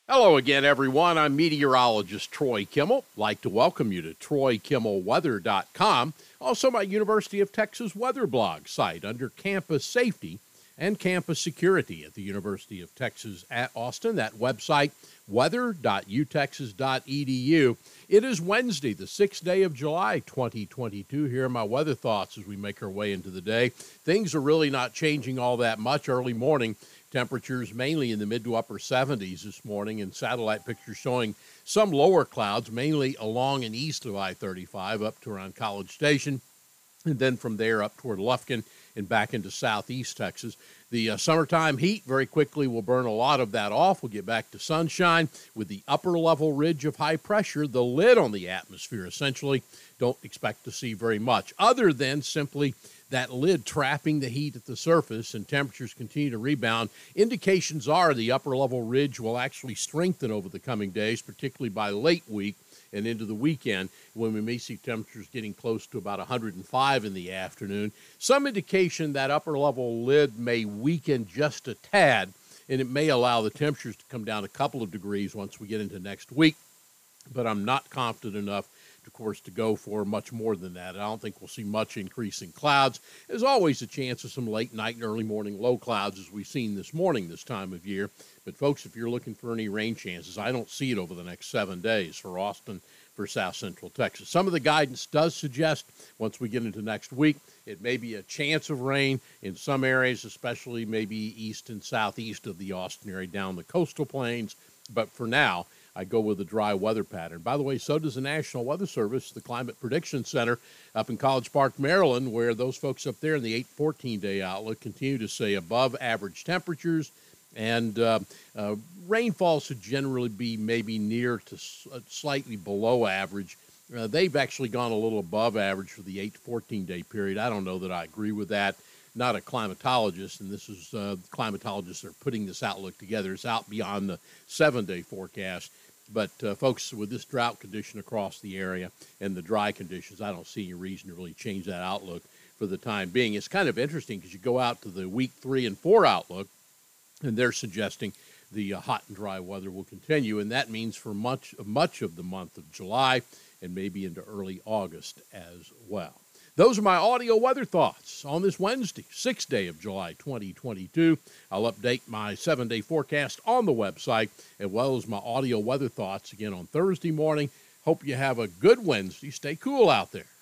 Hello again, everyone. I'm meteorologist Troy Kimmel. I'd like to welcome you to TroyKimmelWeather.com, also my University of Texas weather blog site under campus safety and campus security at the University of Texas at Austin. That website, weather.utexas.edu. It is Wednesday, the 6th day of July, 2022. Here are my weather thoughts as we make our way into the day. Things are really not changing all that much. Early morning temperatures mainly in the mid to upper 70s this morning, and satellite pictures showing some lower clouds, mainly along and east of I-35 up to around College Station, and then from there up toward Lufkin and back into southeast Texas. The summertime heat very quickly will burn a lot of that off. We'll get back to sunshine with the upper level ridge of high pressure, the lid on the atmosphere essentially. Don't expect to see very much other than simply that lid trapping the heat at the surface, and temperatures continue to rebound. Indications are the upper level ridge will actually strengthen over the coming days, particularly by late week and into the weekend, when we may see temperatures getting close to about 105 in the afternoon. Some indication that upper level lid may weaken just a tad, and it may allow the temperatures to come down a couple of degrees once we get into next week. But I'm not confident enough, of course, to go for much more than that. I don't think we'll see much increase in clouds. There's always a chance of some late night and early morning low clouds, as we've seen this morning this time of year. But, folks, if you're looking for any rain chances, I don't see it over the next 7 days for Austin, for South Central Texas. Some of the guidance does suggest once we get into next week, it may be a chance of rain in some areas, especially maybe east and southeast of the Austin area, down the coastal plains. But for now, I go with a dry weather pattern. By the way, so does the National Weather Service, the Climate Prediction Center up in College Park, Maryland, where those folks up there in the 8-14-day outlook continue to say above average temperatures, and rainfall should generally be maybe near to slightly below average. They've actually gone a little above average for the 8-14-day period. I don't know that I agree with that. Not a climatologist, and this is climatologists that are putting this outlook together. It's out beyond the 7-day forecast. But, folks, with this drought condition across the area and the dry conditions, I don't see any reason to really change that outlook for the time being. It's kind of interesting because you go out to the week 3 and 4 outlook, and they're suggesting the hot and dry weather will continue, and that means for much of the month of July and maybe into early August as well. Those are my audio weather thoughts on this Wednesday, 6th day of July, 2022. I'll update my 7-day forecast on the website, as well as my audio weather thoughts again on Thursday morning. Hope you have a good Wednesday. Stay cool out there.